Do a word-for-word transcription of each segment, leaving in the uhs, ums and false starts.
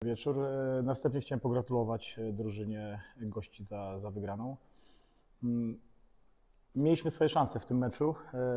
wieczór. Następnie chciałem pogratulować drużynie gości za, za wygraną. Mieliśmy swoje szanse w tym meczu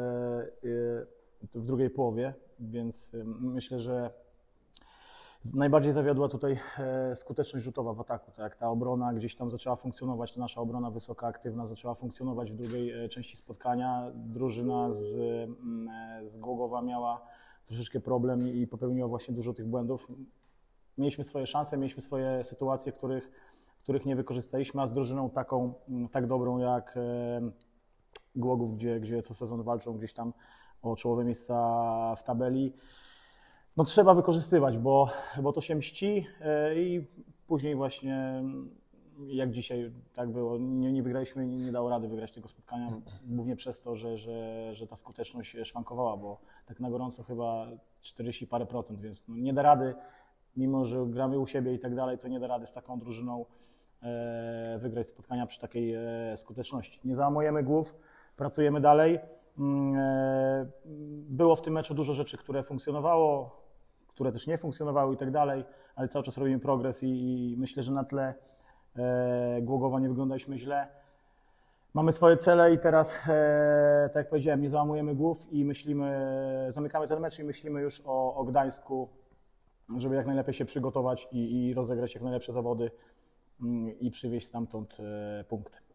w drugiej połowie, więc myślę, że najbardziej zawiodła tutaj skuteczność rzutowa w ataku. Tak? Ta obrona gdzieś tam zaczęła funkcjonować, ta nasza obrona wysoka, aktywna zaczęła funkcjonować w drugiej części spotkania. Drużyna z, z Głogowa miała troszeczkę problem i popełniła właśnie dużo tych błędów. Mieliśmy swoje szanse, mieliśmy swoje sytuacje, których, których nie wykorzystaliśmy, a z drużyną taką, tak dobrą jak Głogów, gdzie, gdzie co sezon walczą gdzieś tam o czołowe miejsca w tabeli, no trzeba wykorzystywać, bo, bo to się mści i później właśnie jak dzisiaj tak było, nie, nie wygraliśmy, nie, nie dało rady wygrać tego spotkania, głównie przez to, że, że, że ta skuteczność szwankowała, bo tak na gorąco chyba czterdzieści parę procent, więc no nie da rady, mimo że gramy u siebie i tak dalej, to nie da rady z taką drużyną e, wygrać spotkania przy takiej e, skuteczności. Nie załamujemy głów, pracujemy dalej. E, było w tym meczu dużo rzeczy, które funkcjonowało, które też nie funkcjonowały i tak dalej, ale cały czas robimy progres i, i myślę, że na tle e, Głogowa nie wyglądaliśmy źle. Mamy swoje cele i teraz, e, tak jak powiedziałem, nie załamujemy głów i myślimy, zamykamy ten mecz i myślimy już o, o Gdańsku, żeby jak najlepiej się przygotować i, i rozegrać jak najlepsze zawody i przywieźć stamtąd e, punkty.